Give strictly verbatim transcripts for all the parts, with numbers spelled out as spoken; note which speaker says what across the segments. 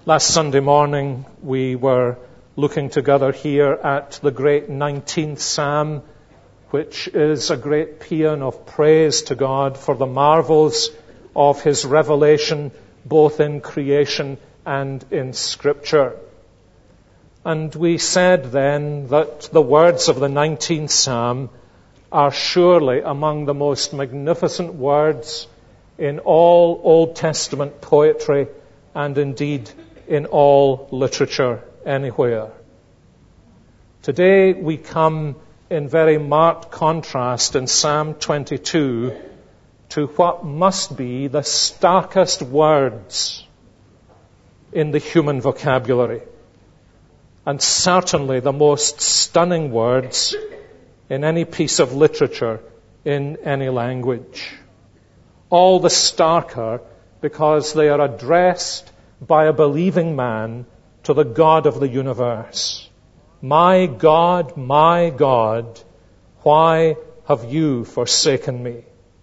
Speaker 1: Last Sunday morning, we were looking together here at the great nineteenth Psalm, which is a great paean of praise to God for the marvels of His revelation, both in creation and in Scripture. And we said then that the words of the nineteenth Psalm are surely among the most magnificent words in all Old Testament poetry and indeed in all literature anywhere. Today we come in very marked contrast in Psalm twenty-two to what must be the starkest words in the human vocabulary, and certainly the most stunning words in any piece of literature in any language. All the starker because they are addressed by a believing man to the God of the universe. My God, my God, why have you forsaken me?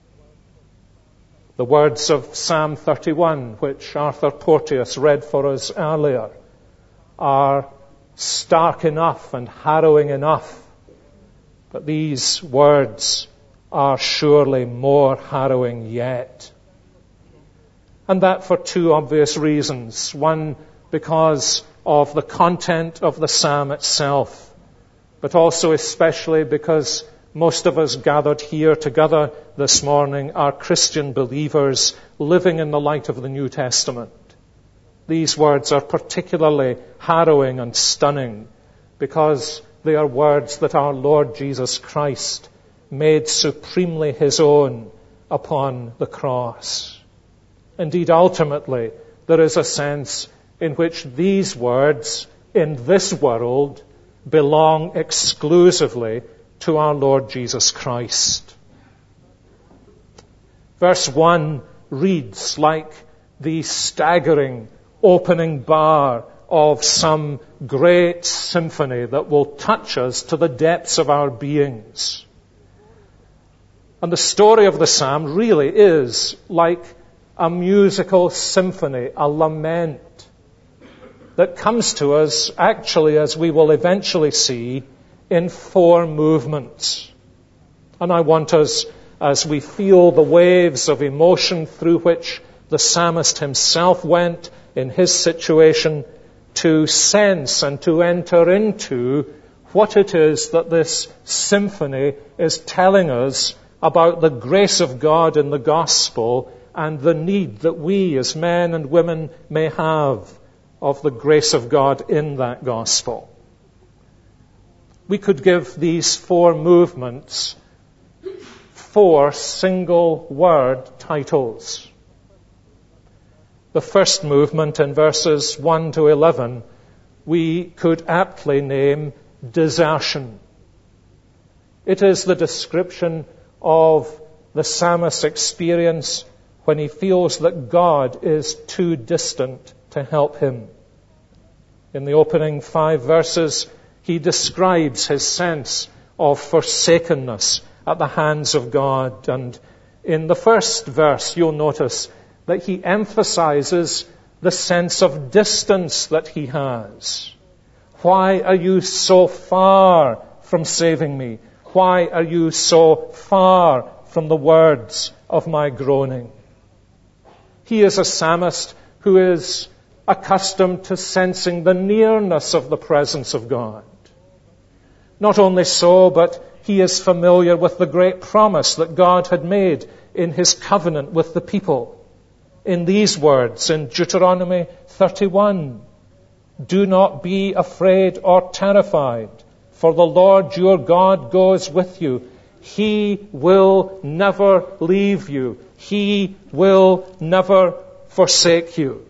Speaker 1: The words of Psalm thirty-one, which Arthur Porteous read for us earlier, are stark enough and harrowing enough. But these words are surely more harrowing yet. And that for two obvious reasons. One, because of the content of the psalm itself, but also especially because most of us gathered here together this morning are Christian believers living in the light of the New Testament. These words are particularly harrowing and stunning because they are words that our Lord Jesus Christ made supremely His own upon the cross. Indeed, ultimately, there is a sense in which these words in this world belong exclusively to our Lord Jesus Christ. Verse one reads like the staggering opening bar of some great symphony that will touch us to the depths of our beings. And the story of the psalm really is like a musical symphony, a lament that comes to us actually, as we will eventually see, in four movements. And I want us, as we feel the waves of emotion through which the psalmist himself went in his situation, to sense and to enter into what it is that this symphony is telling us about the grace of God in the gospel and the need that we as men and women may have of the grace of God in that gospel. We could give these four movements four single word titles. The first movement in verses one to eleven we could aptly name desertion. It is the description of the psalmist's experience when he feels that God is too distant to help him. In the opening five verses, he describes his sense of forsakenness at the hands of God. And in the first verse, you'll notice that he emphasizes the sense of distance that he has. Why are you so far from saving me? Why are you so far from the words of my groaning? He is a psalmist who is accustomed to sensing the nearness of the presence of God. Not only so, but he is familiar with the great promise that God had made in His covenant with the people. In these words, in Deuteronomy thirty-one, do not be afraid or terrified, for the Lord your God goes with you. He will never leave you. He will never forsake you.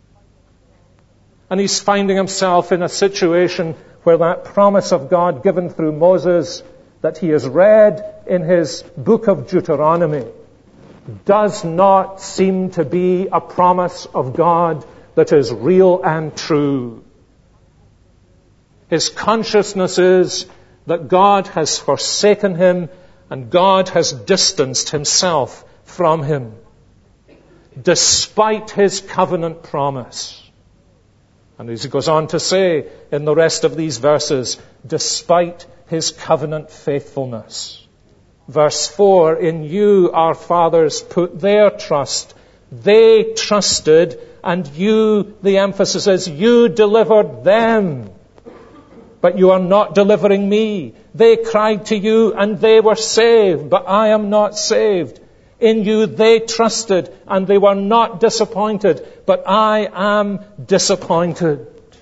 Speaker 1: And he's finding himself in a situation where that promise of God given through Moses that he has read in his book of Deuteronomy does not seem to be a promise of God that is real and true. His consciousness is that God has forsaken him and God has distanced himself from him, despite his covenant promise. And as he goes on to say in the rest of these verses, despite his covenant faithfulness. Verse four, in you our fathers put their trust. They trusted, and you, the emphasis is, you delivered them. But you are not delivering me. They cried to you, and they were saved, but I am not saved. In you they trusted, and they were not disappointed, but I am disappointed.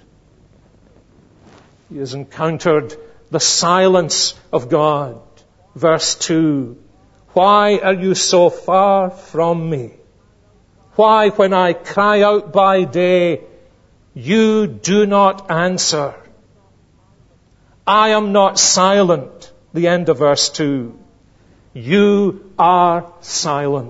Speaker 1: He has encountered the silence of God. Verse two, why are you so far from me? Why, when I cry out by day, you do not answer? I am not silent. The end of verse two. You are silent.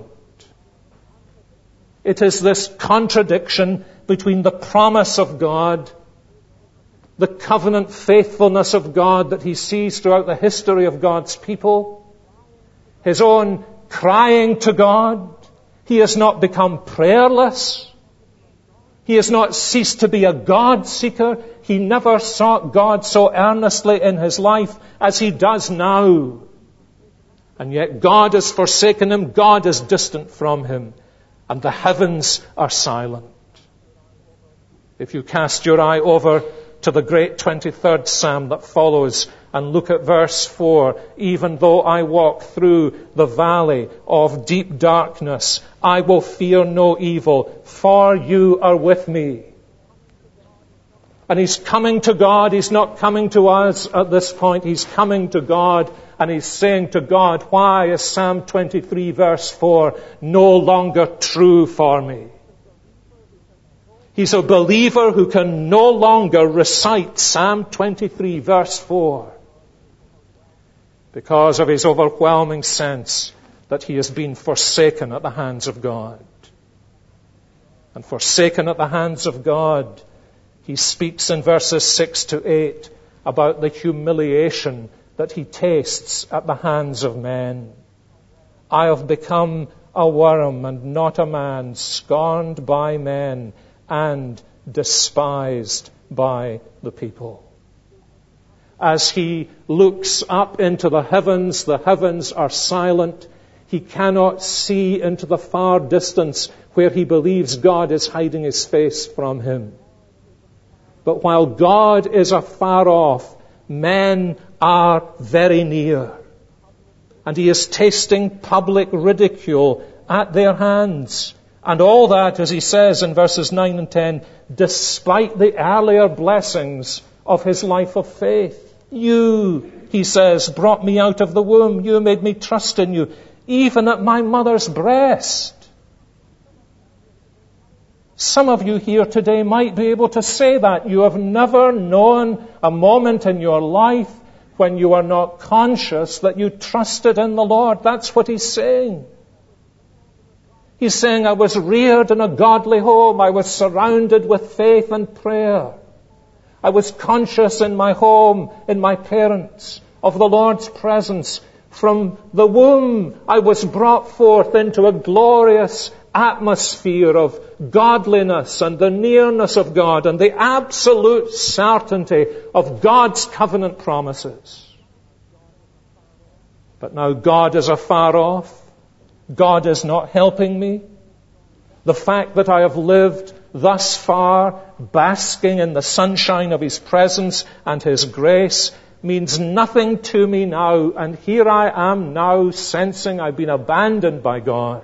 Speaker 1: It is this contradiction between the promise of God, the covenant faithfulness of God that he sees throughout the history of God's people, his own crying to God. He has not become prayerless. He has not ceased to be a God seeker. He never sought God so earnestly in his life as he does now. And yet God has forsaken him. God is distant from him. And the heavens are silent. If you cast your eye over to the great twenty-third Psalm that follows and look at verse four, even though I walk through the valley of deep darkness, I will fear no evil, for you are with me. And he's coming to God. He's not coming to us at this point. He's coming to God, and he's saying to God, why is Psalm twenty-three verse four no longer true for me? He's a believer who can no longer recite Psalm twenty-three verse four because of his overwhelming sense that he has been forsaken at the hands of God. And forsaken at the hands of God, he speaks in verses six to eight about the humiliation that he tastes at the hands of men. I have become a worm and not a man, scorned by men and despised by the people. As he looks up into the heavens, the heavens are silent. He cannot see into the far distance where he believes God is hiding his face from him. But while God is afar off, men are very near. And he is tasting public ridicule at their hands. And all that, as he says in verses nine and ten, despite the earlier blessings of his life of faith. You, he says, brought me out of the womb. You made me trust in you, even at my mother's breast. Some of you here today might be able to say that. You have never known a moment in your life when you are not conscious that you trusted in the Lord. That's what he's saying. He's saying, I was reared in a godly home. I was surrounded with faith and prayer. I was conscious in my home, in my parents, of the Lord's presence. From the womb, I was brought forth into a glorious atmosphere of godliness and the nearness of God and the absolute certainty of God's covenant promises. But now God is afar off. God is not helping me. The fact that I have lived thus far basking in the sunshine of his presence and his grace means nothing to me now. And here I am now sensing I've been abandoned by God.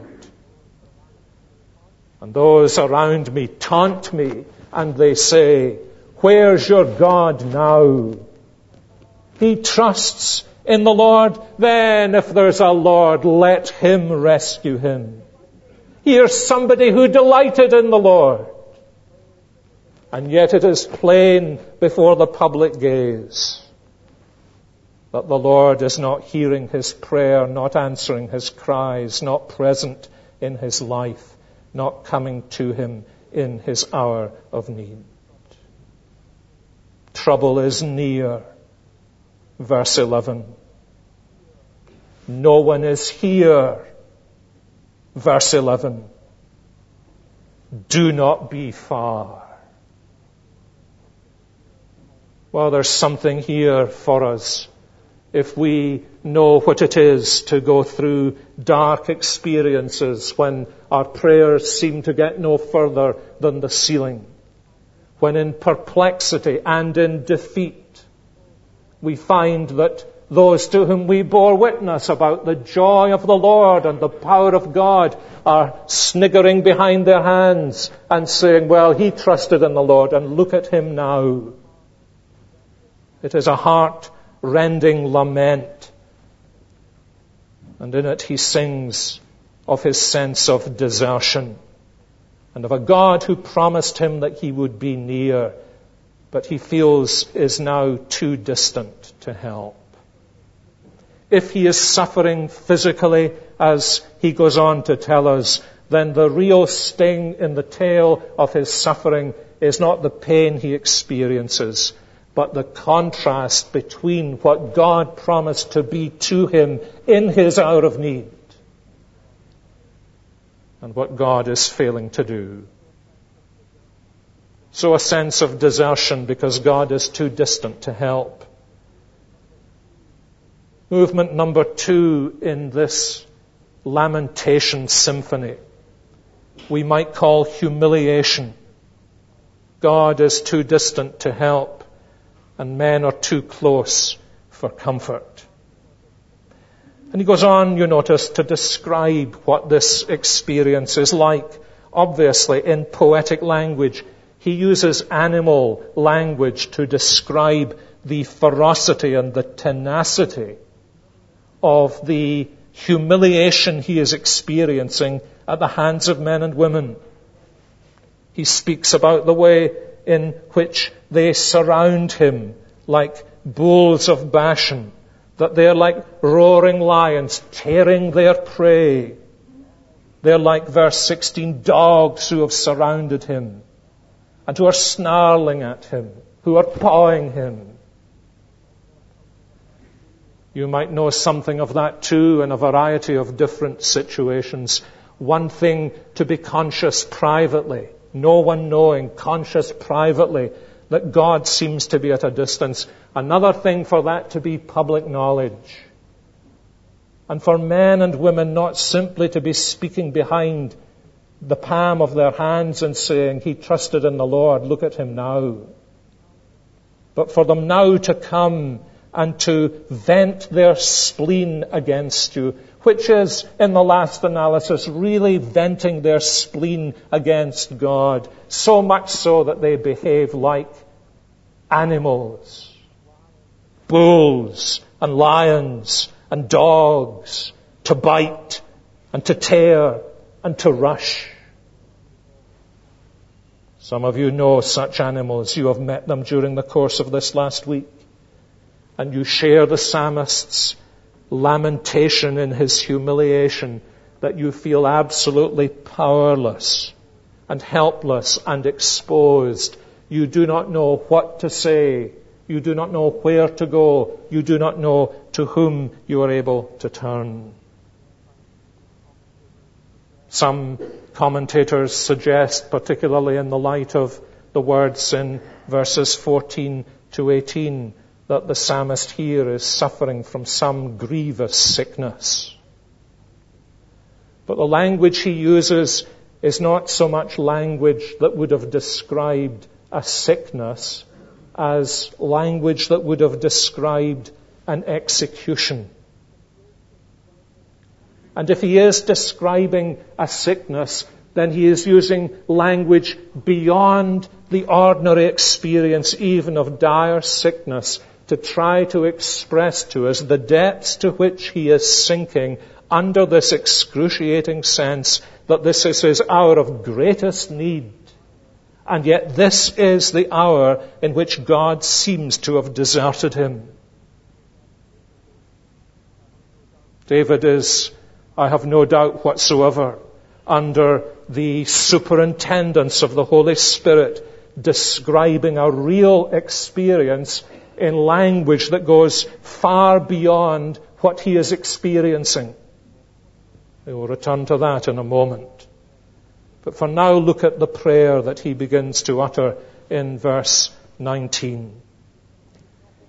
Speaker 1: And those around me taunt me and they say, where's your God now? He trusts in the Lord. Then if there's a Lord, let him rescue him. Here's somebody who delighted in the Lord. And yet it is plain before the public gaze that the Lord is not hearing his prayer, not answering his cries, not present in his life, not coming to him in his hour of need. Trouble is near. Verse eleven. No one is here. Verse eleven. Do not be far. Well, there's something here for us if we know what it is to go through dark experiences when our prayers seem to get no further than the ceiling, when in perplexity and in defeat we find that those to whom we bore witness about the joy of the Lord and the power of God are sniggering behind their hands and saying, well, he trusted in the Lord and look at him now. It is a heart-rending lament. And in it he sings of his sense of desertion and of a God who promised him that he would be near, but he feels is now too distant to help. If he is suffering physically, as he goes on to tell us, then the real sting in the tail of his suffering is not the pain he experiences, but the contrast between what God promised to be to him in his hour of need and what God is failing to do. So a sense of desertion because God is too distant to help. Movement number two in this lamentation symphony we might call humiliation. God is too distant to help, and men are too close for comfort. And he goes on, you notice, to describe what this experience is like. Obviously, in poetic language, he uses animal language to describe the ferocity and the tenacity of the humiliation he is experiencing at the hands of men and women. He speaks about the way in which they surround him like bulls of Bashan, that they're like roaring lions tearing their prey. They're like, verse sixteen, dogs who have surrounded him and who are snarling at him, who are pawing him. You might know something of that too in a variety of different situations. One thing to be conscious privately, no one knowing, conscious privately, that God seems to be at a distance. Another thing for that to be public knowledge. And for men and women not simply to be speaking behind the palm of their hands and saying, he trusted in the Lord, look at him now. But for them now to come and to vent their spleen against you, which is, in the last analysis, really venting their spleen against God, so much so that they behave like animals, bulls and lions and dogs, to bite and to tear and to rush. Some of you know such animals. You have met them during the course of this last week. And you share the psalmist's lamentation in his humiliation that you feel absolutely powerless and helpless and exposed. You do not know what to say. You do not know where to go. You do not know to whom you are able to turn. Some commentators suggest, particularly in the light of the words in verses fourteen to eighteen, that the psalmist here is suffering from some grievous sickness. But the language he uses is not so much language that would have described a sickness as language that would have described an execution. And if he is describing a sickness, then he is using language beyond the ordinary experience even of dire sickness to try to express to us the depths to which he is sinking under this excruciating sense that this is his hour of greatest need. And yet this is the hour in which God seems to have deserted him. David is, I have no doubt whatsoever, under the superintendence of the Holy Spirit, describing a real experience in language that goes far beyond what he is experiencing. We will return to that in a moment. But for now, look at the prayer that he begins to utter in verse nineteen.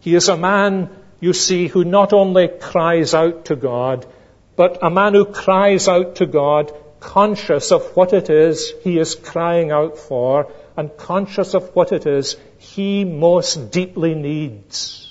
Speaker 1: He is a man, you see, who not only cries out to God, but a man who cries out to God conscious of what it is he is crying out for and conscious of what it is he most deeply needs.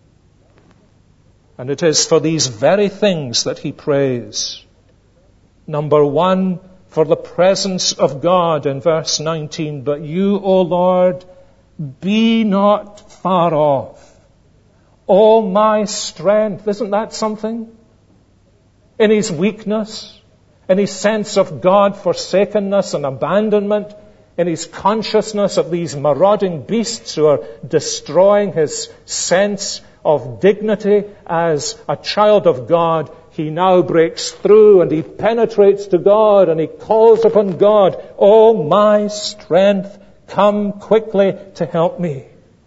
Speaker 1: And it is for these very things that he prays. Number one, for the presence of God in verse nineteen. But you, O Lord, be not far off. O my strength. Isn't that something? In his weakness, in his sense of God forsakenness and abandonment, in his consciousness of these marauding beasts who are destroying his sense of dignity as a child of God, he now breaks through and he penetrates to God and he calls upon God, "Oh, my strength, come quickly to help me."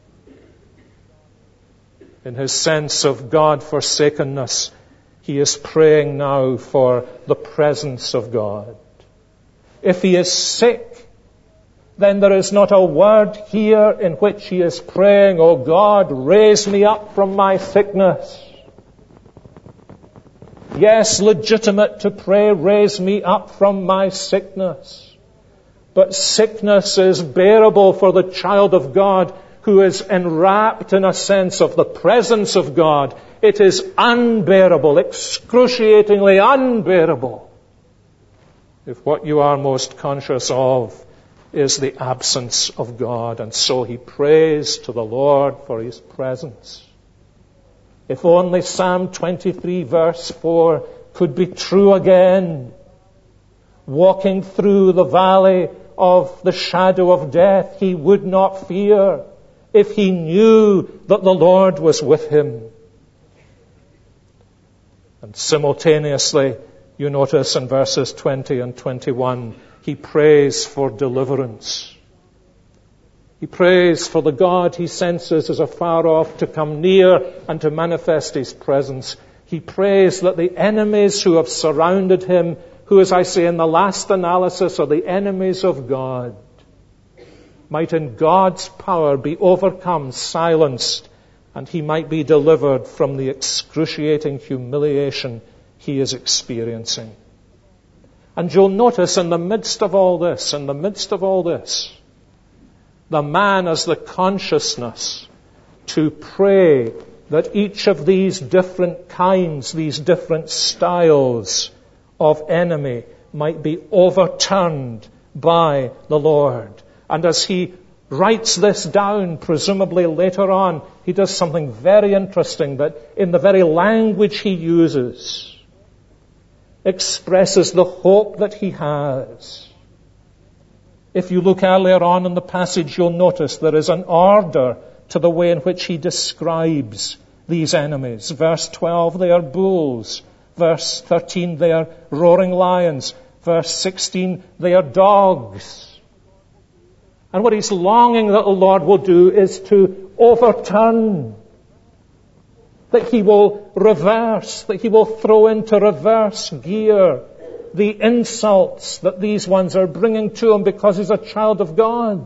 Speaker 1: In his sense of God forsakenness, he is praying now for the presence of God. If he is sick, then there is not a word here in which he is praying, "Oh God, raise me up from my sickness." Yes, legitimate to pray, "Raise me up from my sickness." But sickness is bearable for the child of God who is enwrapped in a sense of the presence of God. It is unbearable, excruciatingly unbearable, if what you are most conscious of is the absence of God. And so he prays to the Lord for his presence. If only Psalm twenty-three verse four could be true again. Walking through the valley of the shadow of death, he would not fear if he knew that the Lord was with him. And simultaneously, you notice in verses twenty and twenty-one, he prays for deliverance. He prays for the God he senses as afar off to come near and to manifest his presence. He prays that the enemies who have surrounded him, who, as I say in the last analysis, are the enemies of God, might in God's power be overcome, silenced, and he might be delivered from the excruciating humiliation he is experiencing. And you'll notice in the midst of all this, in the midst of all this, the man has the consciousness to pray that each of these different kinds, these different styles of enemy might be overturned by the Lord. And as he writes this down, presumably later on, he does something very interesting that in the very language he uses expresses the hope that he has. If you look earlier on in the passage, you'll notice there is an order to the way in which he describes these enemies. Verse twelve, they are bulls. Verse thirteen, they are roaring lions. Verse sixteen, they are dogs. And what he's longing that the Lord will do is to overturn, that he will reverse, that he will throw into reverse gear the insults that these ones are bringing to him because he's a child of God.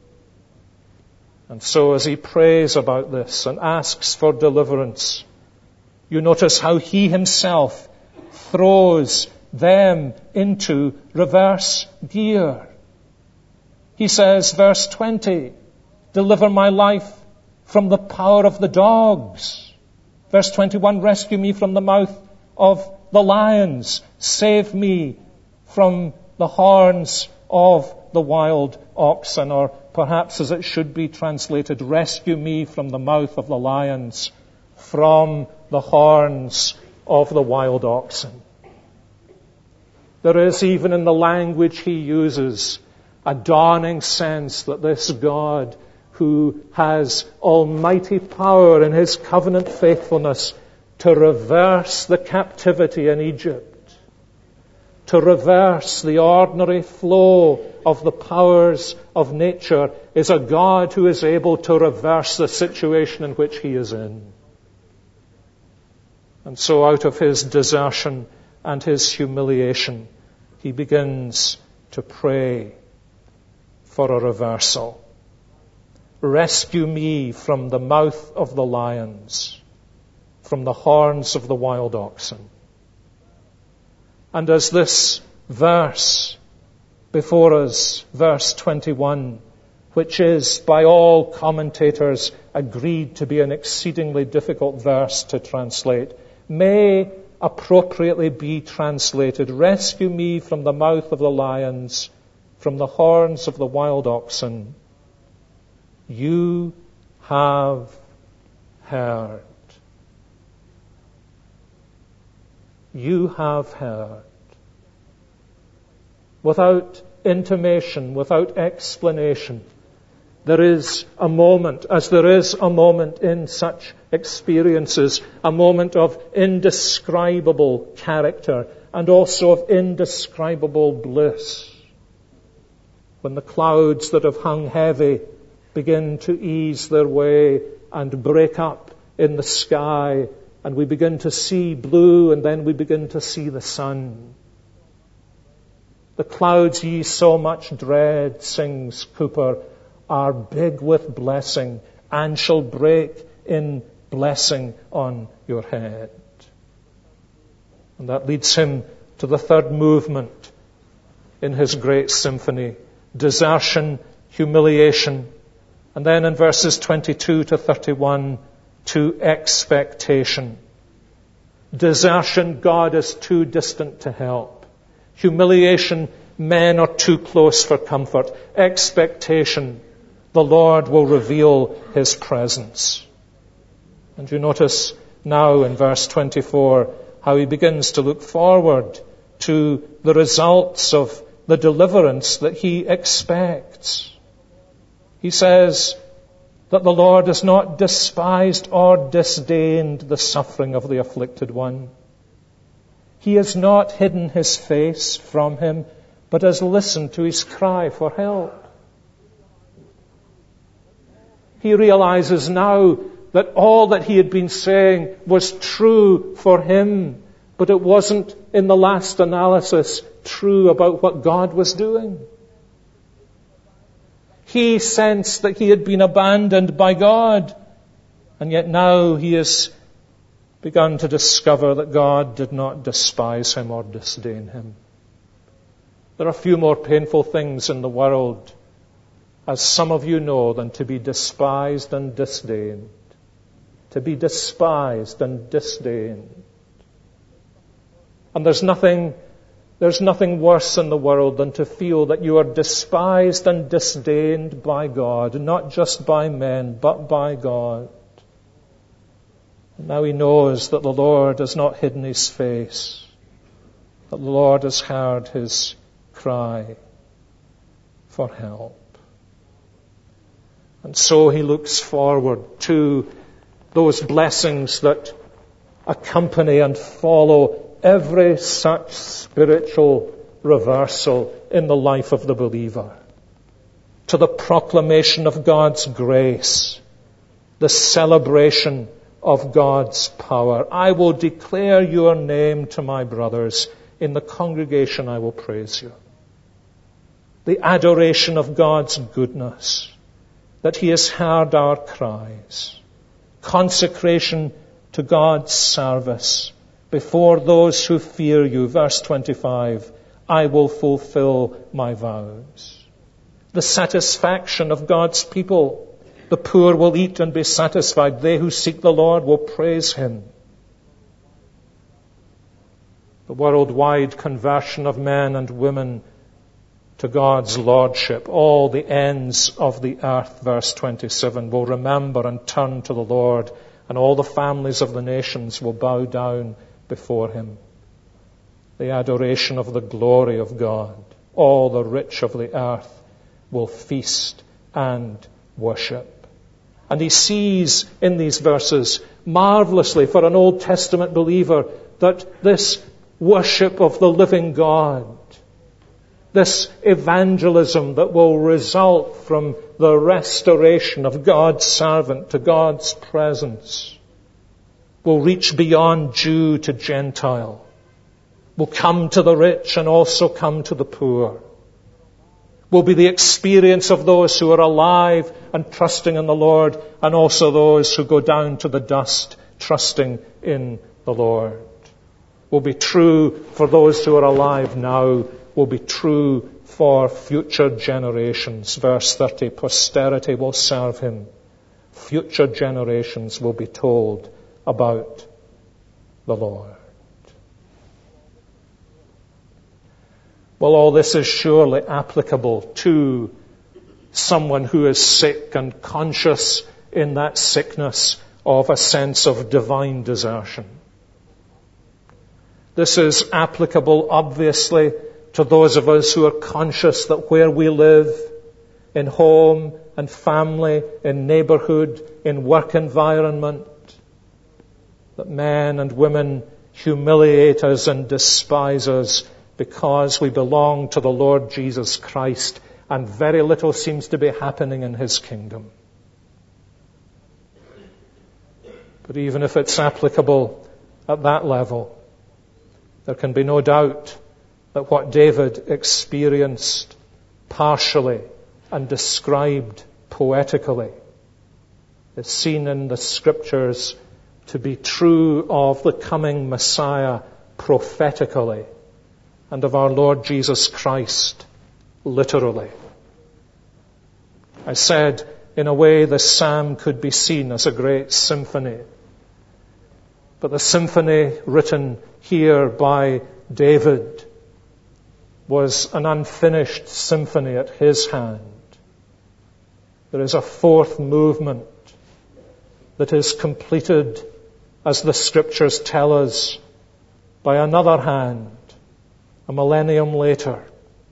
Speaker 1: And so as he prays about this and asks for deliverance, you notice how he himself throws them into reverse gear. He says, verse twenty, deliver my life from the power of the dogs. Verse twenty-one, rescue me from the mouth of the lions. Save me from the horns of the wild oxen. Or perhaps as it should be translated, rescue me from the mouth of the lions, from the horns of the wild oxen. There is, even in the language he uses, a dawning sense that this God who has almighty power in his covenant faithfulness to reverse the captivity in Egypt, to reverse the ordinary flow of the powers of nature, is a God who is able to reverse the situation in which he is in. And so out of his desertion and his humiliation, he begins to pray for a reversal. rescue me from the mouth of the lions, from the horns of the wild oxen. And as this verse before us, verse twenty-one, which is by all commentators agreed to be an exceedingly difficult verse to translate, may appropriately be translated, rescue me from the mouth of the lions, from the horns of the wild oxen. You have heard. You have heard. Without intimation, without explanation, there is a moment, as there is a moment in such experiences, a moment of indescribable character and also of indescribable bliss. When the clouds that have hung heavy begin to ease their way and break up in the sky, and we begin to see blue, and then we begin to see the sun. The clouds ye so much dread, sings Cooper, are big with blessing and shall break in blessing on your head. And that leads him to the third movement in his great symphony: desertion, humiliation, and then in verses twenty-two to thirty-one, to expectation. Desertion, God is too distant to help. Humiliation, men are too close for comfort. Expectation, the Lord will reveal His presence. And you notice now in verse twenty-four how he begins to look forward to the results of the deliverance that he expects. He says that the Lord has not despised or disdained the suffering of the afflicted one. He has not hidden His face from him, but has listened to his cry for help. He realizes now that all that he had been saying was true for him, but it wasn't, in the last analysis, true about what God was doing. He sensed that he had been abandoned by God, and yet now he has begun to discover that God did not despise him or disdain him. There are few more painful things in the world, as some of you know, than to be despised and disdained. To be despised and disdained. And there's nothing, there's nothing worse in the world than to feel that you are despised and disdained by God, not just by men, but by God. And now he knows that the Lord has not hidden His face, that the Lord has heard his cry for help. And so he looks forward to those blessings that accompany and follow every such spiritual reversal in the life of the believer. To the proclamation of God's grace, the celebration of God's power. I will declare your name to my brothers. In the congregation I will praise you. The adoration of God's goodness, that He has heard our cries. Consecration to God's service before those who fear you. Verse twenty-five, I will fulfill my vows. The satisfaction of God's people. The poor will eat and be satisfied. They who seek the Lord will praise Him. The worldwide conversion of men and women to God's lordship. All the ends of the earth, verse twenty-seven, will remember and turn to the Lord, and all the families of the nations will bow down before Him. The adoration of the glory of God. All the rich of the earth will feast and worship. And he sees in these verses, marvelously for an Old Testament believer, that this worship of the living God, this evangelism that will result from the restoration of God's servant to God's presence, will reach beyond Jew to Gentile, will come to the rich and also come to the poor, will be the experience of those who are alive and trusting in the Lord, and also those who go down to the dust trusting in the Lord. Will be true for those who are alive now, will be true for future generations. Verse thirty, posterity will serve him. Future generations will be told about the Lord. Well, all this is surely applicable to someone who is sick and conscious in that sickness of a sense of divine desertion. This is applicable, obviously, to those of us who are conscious that where we live, in home and family, in neighborhood, in work environment, that men and women humiliate us and despise us because we belong to the Lord Jesus Christ, and very little seems to be happening in his kingdom. But even if it's applicable at that level, there can be no doubt that what David experienced partially and described poetically is seen in the Scriptures to be true of the coming Messiah prophetically, and of our Lord Jesus Christ literally. I said, in a way, this psalm could be seen as a great symphony. But the symphony written here by David was an unfinished symphony at his hand. There is a fourth movement that is completed, as the Scriptures tell us, by another hand, a millennium later,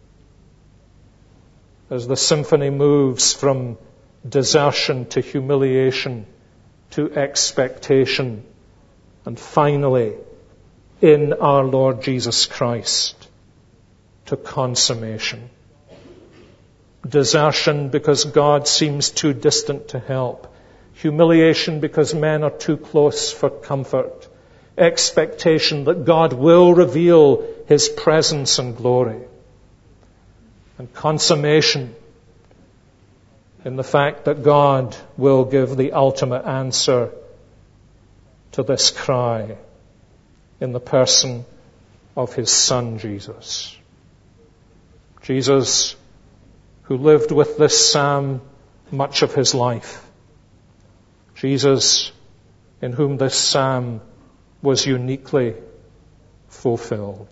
Speaker 1: as the symphony moves from desertion to humiliation to expectation, and finally, in our Lord Jesus Christ, to consummation. Desertion because God seems too distant to help. Humiliation because men are too close for comfort. Expectation that God will reveal his presence and glory. And consummation in the fact that God will give the ultimate answer to this cry in the person of his Son, Jesus. Jesus, who lived with this psalm much of his life. Jesus, in whom this psalm was uniquely fulfilled.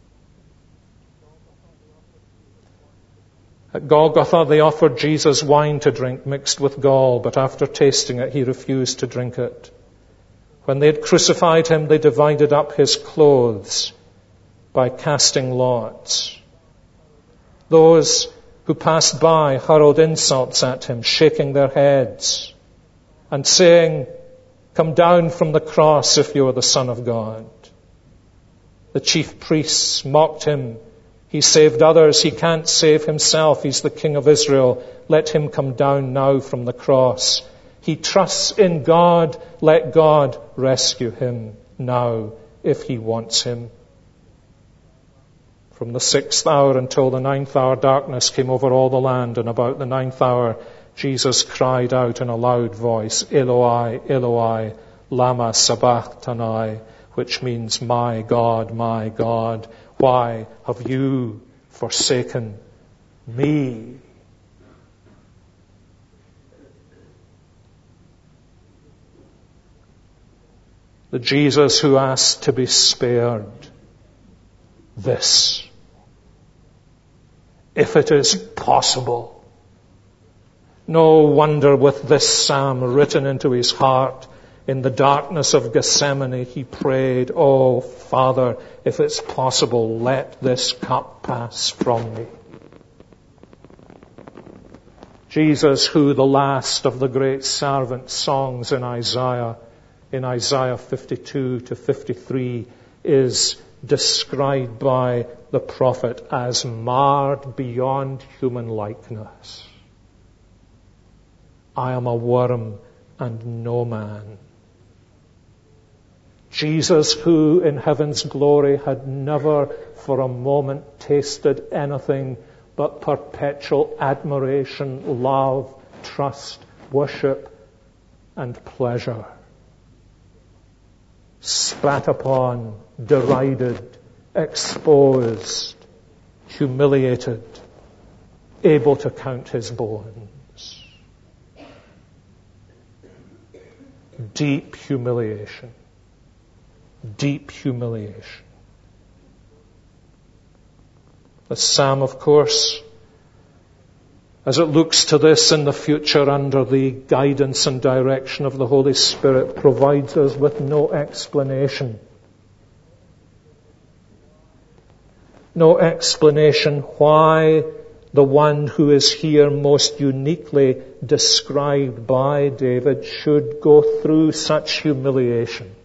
Speaker 1: At Golgotha, they offered Jesus wine to drink mixed with gall, but after tasting it, he refused to drink it. When they had crucified him, they divided up his clothes by casting lots. Those who passed by hurled insults at him, shaking their heads and saying, "Come down from the cross if you are the Son of God." The chief priests mocked him. He saved others. He can't save himself. He's the King of Israel. Let him come down now from the cross. He trusts in God. Let God rescue him now if he wants him. From the sixth hour until the ninth hour, darkness came over all the land, and about the ninth hour, Jesus cried out in a loud voice, "Eloi, Eloi, lama sabachthani," which means, "My God, my God, why have you forsaken me?" The Jesus who asked to be spared this, if it is possible. No wonder with this psalm written into his heart, in the darkness of Gethsemane, he prayed, "Oh, Father, if it's possible, let this cup pass from me." Jesus, who the last of the great servant songs in Isaiah, in Isaiah fifty-two to fifty-three, is described by the prophet as marred beyond human likeness. "I am a worm and no man." Jesus, who in heaven's glory had never for a moment tasted anything but perpetual admiration, love, trust, worship, and pleasure. Spat upon, derided, exposed, humiliated, able to count his bones. Deep humiliation. Deep humiliation. The psalm, of course, as it looks to this in the future under the guidance and direction of the Holy Spirit, provides us with no explanation. No explanation why the one who is here most uniquely described by David should go through such humiliation.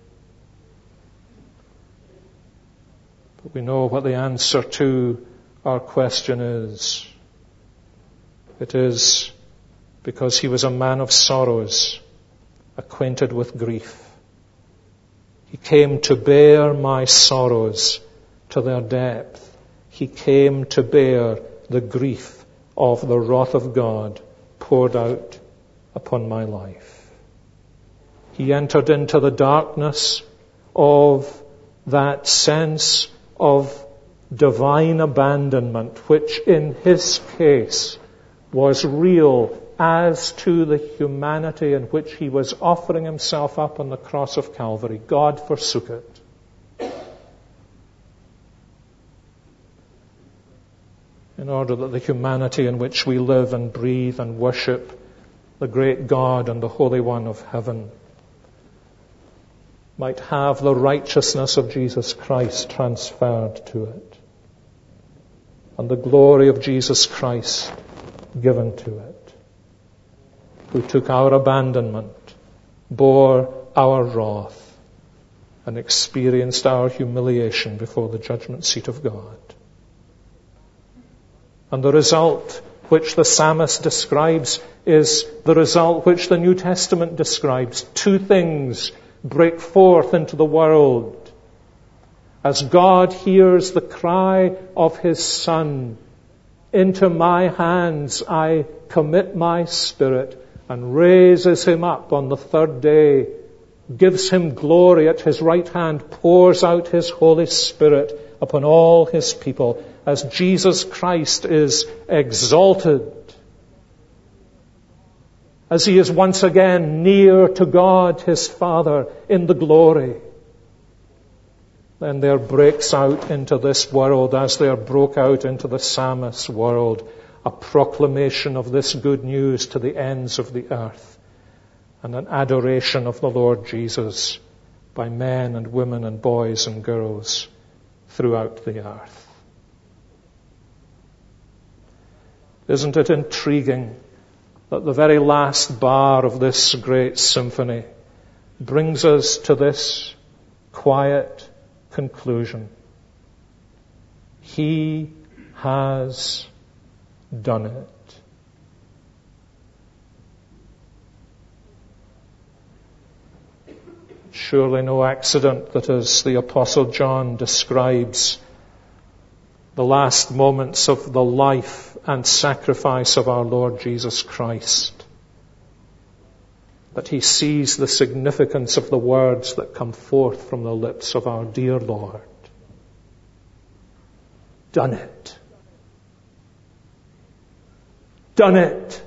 Speaker 1: But we know what the answer to our question is. It is because he was a man of sorrows, acquainted with grief. He came to bear my sorrows to their depth. He came to bear the grief of the wrath of God poured out upon my life. He entered into the darkness of that sense of divine abandonment, which in his case was real as to the humanity in which he was offering himself up on the cross of Calvary. God forsook it, in order that the humanity in which we live and breathe and worship the great God and the Holy One of heaven might have the righteousness of Jesus Christ transferred to it, and the glory of Jesus Christ given to it, who took our abandonment, bore our wrath, and experienced our humiliation before the judgment seat of God. And the result which the psalmist describes is the result which the New Testament describes. Two things break forth into the world as God hears the cry of his Son, "Into my hands I commit my spirit," and raises him up on the third day, gives him glory at his right hand, pours out his Holy Spirit upon all his people, as Jesus Christ is exalted, as he is once again near to God his Father in the glory. Then there breaks out into this world, as there broke out into the psalmist's world, a proclamation of this good news to the ends of the earth, and an adoration of the Lord Jesus by men and women and boys and girls throughout the earth. Isn't it intriguing that the very last bar of this great symphony brings us to this quiet conclusion? He has done it. Surely no accident that, as the Apostle John describes the last moments of the life and sacrifice of our Lord Jesus Christ, that he sees the significance of the words that come forth from the lips of our dear Lord. Done it. Done it.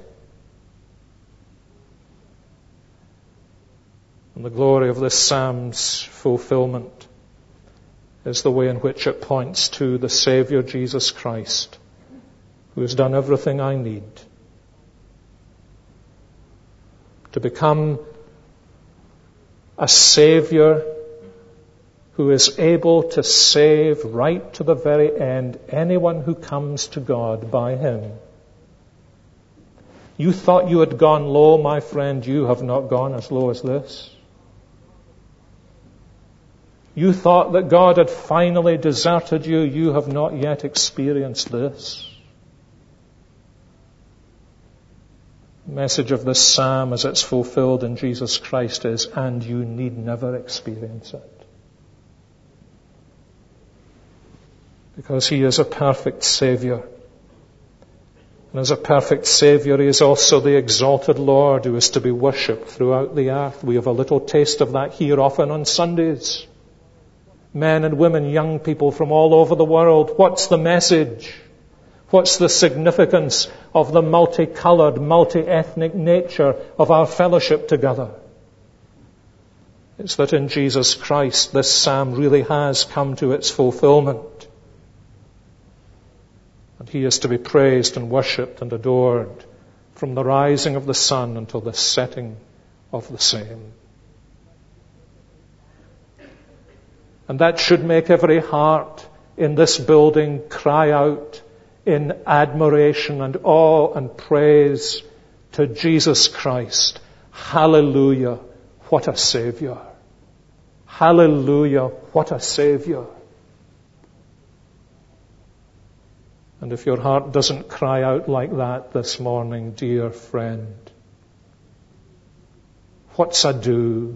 Speaker 1: And the glory of this psalm's fulfillment is the way in which it points to the Savior Jesus Christ, who has done everything I need to become a Savior who is able to save right to the very end anyone who comes to God by him. You thought you had gone low, my friend. You have not gone as low as this. You thought that God had finally deserted you. You have not yet experienced this. The message of this psalm, as it's fulfilled in Jesus Christ, is, and you need never experience it. Because he is a perfect Savior And as a perfect Saviour, He is also the exalted Lord who is to be worshipped throughout the earth. We have a little taste of that here often on Sundays. Men and women, young people from all over the world. What's the message? What's the significance of the multicoloured, multi-ethnic nature of our fellowship together? It's that in Jesus Christ, this psalm really has come to its fulfillment. And He is to be praised and worshipped and adored from the rising of the sun until the setting of the same. And that should make every heart in this building cry out in admiration and awe and praise to Jesus Christ. Hallelujah, what a Saviour. Hallelujah, what a Saviour. And if your heart doesn't cry out like that this morning, dear friend, what's ado?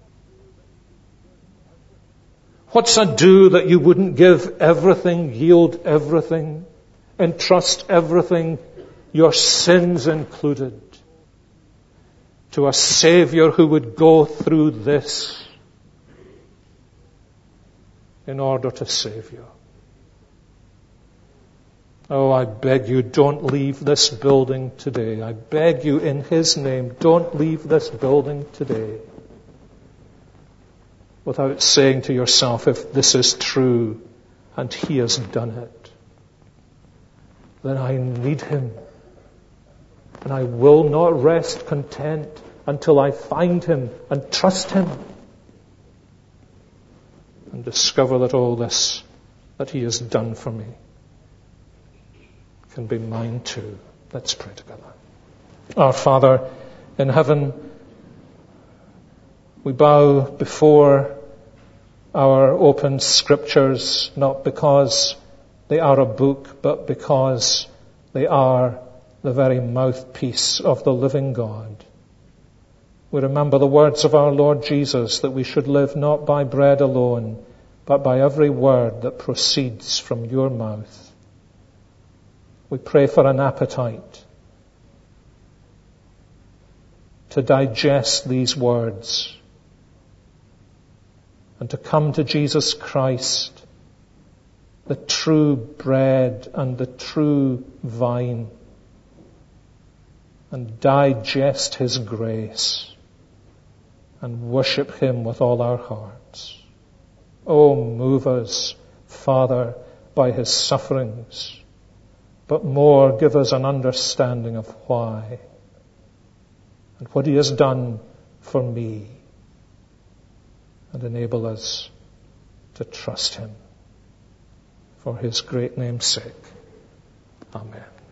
Speaker 1: What's ado that you wouldn't give everything, yield everything, entrust everything, your sins included, to a Saviour who would go through this in order to save you? Oh, I beg you, don't leave this building today. I beg you in His name, don't leave this building today without saying to yourself, if this is true and He has done it, then I need Him. And I will not rest content until I find Him and trust Him and discover that all this that He has done for me can be mine too. Let's pray together. Our Father in heaven, we bow before our open scriptures, not because they are a book, but because they are the very mouthpiece of the living God. We remember the words of our Lord Jesus, that we should live not by bread alone, but by every word that proceeds from your mouth. We pray for an appetite to digest these words and to come to Jesus Christ, the true bread and the true vine, and digest His grace and worship Him with all our hearts. Oh, move us, Father, by His sufferings, but more, give us an understanding of why and what He has done for me, and enable us to trust Him for His great name's sake. Amen.